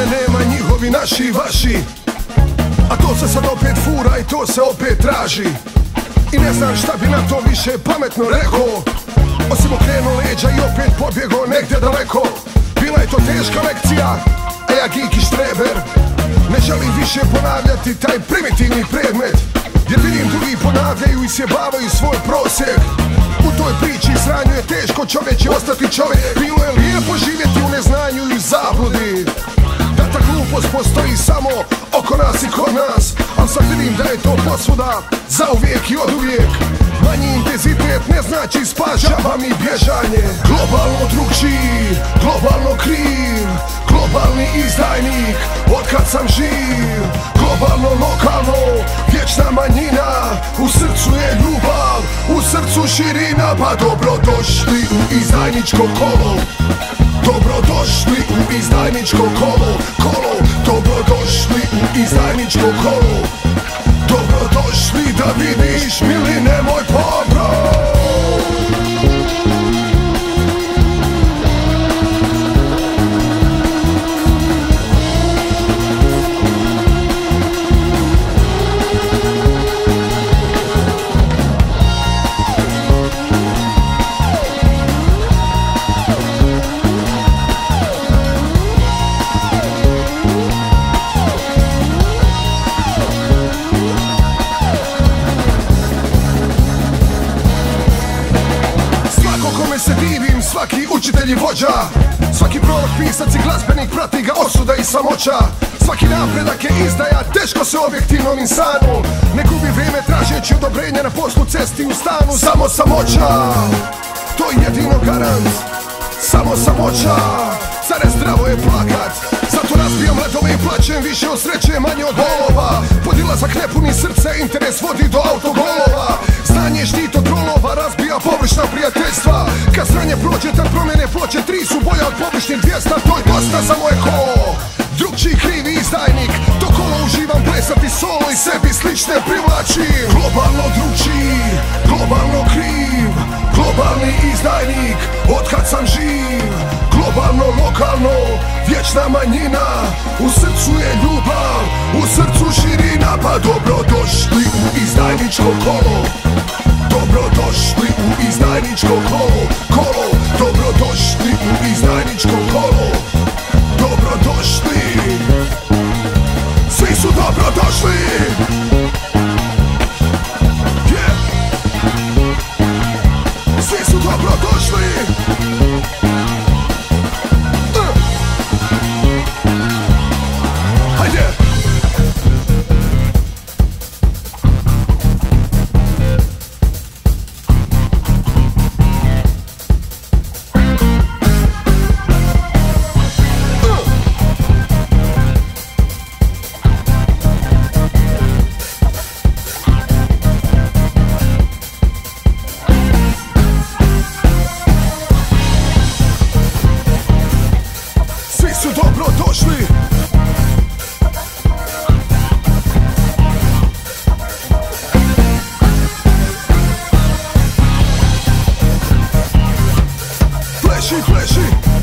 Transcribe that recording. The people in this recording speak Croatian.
nema njihovi, naši, vaši. A to se sad opet fura i to se opet traži. I ne znam šta bi na to više pametno rekao, osim okrenuo leđa i opet pobjegao negdje daleko. Bila je to teška lekcija, a ja geek i štreber ne želim više ponavljati taj primitivni predmet. Jer vidim drugi ponavljaju i sjebavaju svoj prosjek. U toj priči sranju je teško čovječe ostati čovjek. Bilo je lijepo živjeti u neznanju i u zabludi, da ta glupost postoji samo oko nas i kod nas. Al sad vidim da je to posvuda, zauvijek i oduvijek. Manji intenzitet ne znači spas, žaba mi bježanje. Globalno drugčiji, globalno kriv, globalni izdajnik, otkad sam živ. Globalno, lokalno, vječna manjina, u srcu je ljubav, u srcu širina. Pa dobrodošli u izdajničko kolo, dobrodošli u izdajničko kolo, kolo. Dobrodošli u izdajničko kolo, dobrodošli da vidiš miline moj pobroj. Se divim, svaki učitelj i vođa, svaki prorok, pisac i glazbenik, prati ga osuda i samoća. Svaki napredak je izdaja, teško se objektivnom insanu ne gubi vrijeme tražeći odobrenja na poslu, cesti, u stanu. Samo samoća, to je jedino garant, samo samoća. Care zdravo je plakat, zato razbijam ledove i plaćem više od sreće, manje od bolova. Podilazak ne puni srce, interes vodi do autogolova. Znanje štito trolova, razbija površna prijateljstva. Kad sranje prođe, tad promjene ploče, 3 su bolja od površnih 200. To je dosta za moje kolo, drugčiji krivi izdajnik. To kolo uživam plesati solo i sebi slične privlačim. Globalno drugčiji, globalno kriv, globalni izdajnik, otkad sam živ. Globalno, lokalno, vječna manjina, u srcu je ljubav, u srcu širina. Pa dobrodošli u izdajničko kolo, dobrodošli u izdajničko kolo, kolo. Dobrodošli u izdajničko kolo, dobrodošli, svi su dobrodošli. Yeah. Svi su dobrodošli. Hajde. Dobrodošli. Pleši, pleši.